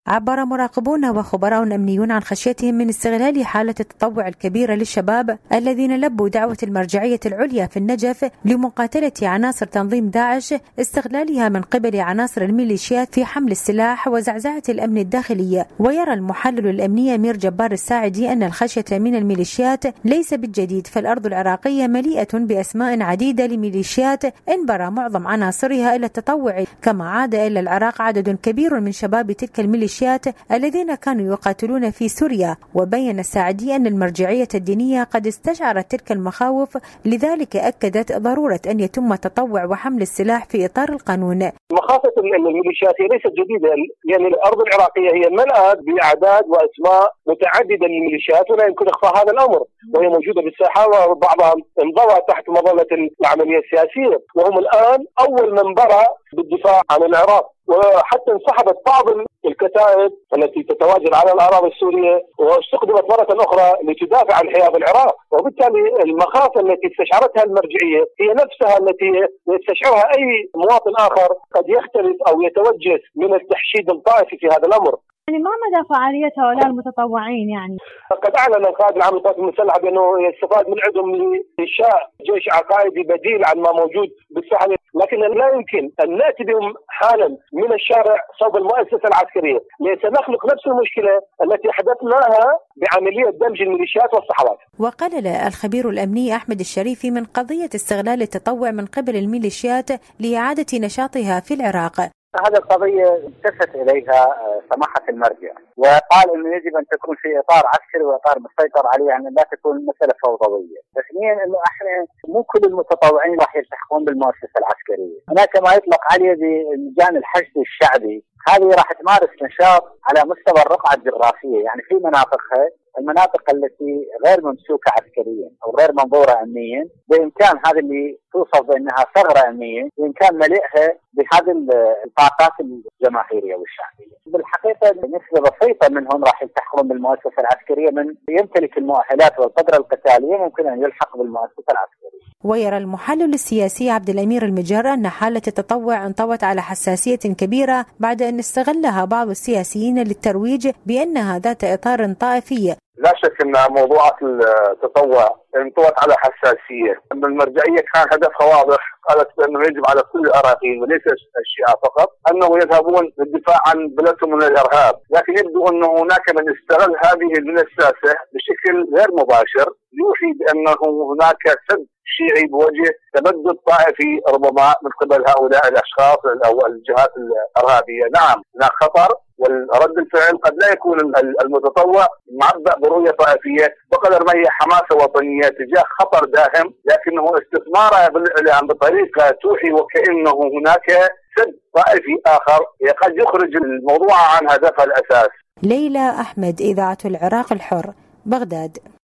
عبر مراقبون وخبراء أمنيون عن خشيتهم من استغلال حالة التطوع الكبيرة للشباب الذين لبوا دعوة المرجعية العليا في النجف لمقاتلة عناصر تنظيم داعش، استغلالها من قبل عناصر الميليشيات في حمل السلاح وزعزعة الأمن الداخلي. ويرى المحلل الأمني أمير جبار الساعدي أن الخشية من الميليشيات ليس بالجديد، فالأرض العراقية مليئة بأسماء عديدة لميليشيات انبرى معظم عناصرها إلى التطوع، كما عاد إلى العراق عدد كبير من شباب تلك الميليشيات الذين كانوا يقاتلون في سوريا. وبين الساعدي أن المرجعية الدينية قد استشعرت تلك المخاوف، لذلك أكدت ضرورة أن يتم تطوع وحمل السلاح في إطار القانون. مخافة الميليشيات هي ليست جديدة، يعني الأرض العراقية هي ملأت بأعداد وأسماء متعددة للميليشيات ولا يمكن إخفاء هذا الأمر، وهي موجودة بالساحة وبعضها انضوى تحت مظلة العملية السياسية، وهم الآن أول من برأ بالدفاع عن العراق، وحتى انسحبت بعض الكتائب التي تتواجد على الأراضي السورية واستخدمت مرة أخرى لتدافع عن حياد العراق. وبالتالي المخافة التي استشعرتها المرجعية هي نفسها التي يستشعرها أي مواطن آخر قد يختلف أو يتوجس من التحشيد الطائفي في هذا الأمر. يعني ما مدى فعالية هؤلاء المتطوعين؟ يعني قد أعلن القائد العام للقوات المسلحة بأنه يستفاد من عندهم لإنشاء جيش عقائدي بديل عن ما موجود بالساحة، لكن لا يمكن أن نأتي بهم حالا من الشارع صوب المؤسسة العسكرية، لسنخلق نفس المشكلة التي حدثناها بعملية دمج الميليشيات والصحوات. وقلل الخبير الأمني أحمد الشريفي من قضية استغلال التطوع من قبل الميليشيات لإعادة نشاطها في العراق. هذه القضية التفت إليها سماحة المرجع وقال إنه يجب أن تكون في إطار عسكري وإطار مسيطر عليه، يعني لا تكون مسألة فوضوية. ثانيا إنه إحنا مو كل المتطوعين راح يلتحقون بالمؤسسة العسكرية، هناك ما يطلق عليه بلجان الحشد الشعبي، هذه راح تمارس نشاط على مستوى الرقعة الجغرافية، يعني في مناطقها المناطق التي غير ممسوكة عسكريا أو غير منظورة أمنيا، بإمكان هذه اللي توصف بأنها ثغرة أمنية بإمكان ملئها بهذه الطاقات الجماهيرية والشعبية. بالحقيقة نسبة بسيطة منهم راح يلتحقون بالمؤسسة العسكرية، من يمتلك المؤهلات والقدرة القتالية ممكن أن يلحق بالمؤسسة العسكرية. ويرى المحلل السياسي عبد الأمير المجر أن حالة التطوع انطوت على حساسية كبيرة بعد أن استغلها بعض السياسيين للترويج بأنها ذات إطار طائفي. لا شك أن موضوعات التطوع انطوت على حساسية. المرجعية كان هدفها واضح، قالت أنه يجب على كل العراقيين وليس الشيعة فقط أنه يذهبون للدفاع عن بلدهم من الإرهاب، لكن يبدو أنه هناك من استغل هذه المنساسة بشكل غير مباشر ليوحي بأنه هناك سد شيعي بوجه تبدد طائفي ربما من قبل هؤلاء الأشخاص أو الجهات الإرهابية. نعم هناك خطر، والرد الفعل قد لا يكون المتطوع معبأ برؤية طائفية بقدر ما هي حماسة وطنية تجاه خطر داهم، لكنه استثمارها بالإعلام بطريقة توحي وكأنه هناك سد طائفي آخر قد يخرج الموضوع عن هدفها الأساس. ليلى أحمد، إذاعة العراق الحر، بغداد.